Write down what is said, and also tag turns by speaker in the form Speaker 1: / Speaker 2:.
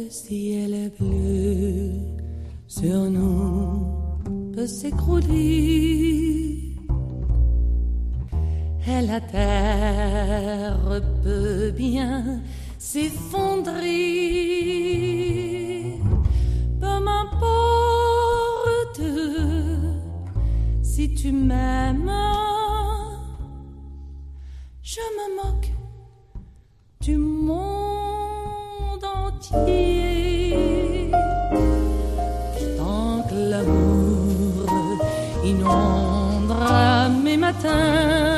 Speaker 1: ciel bleu sur nous peut s'écrouler et la terre peut bien s'effondrer. Peu m'importe si tu m'aimes, je me moque du monde entier. Tant que l'amour inondera mes matins,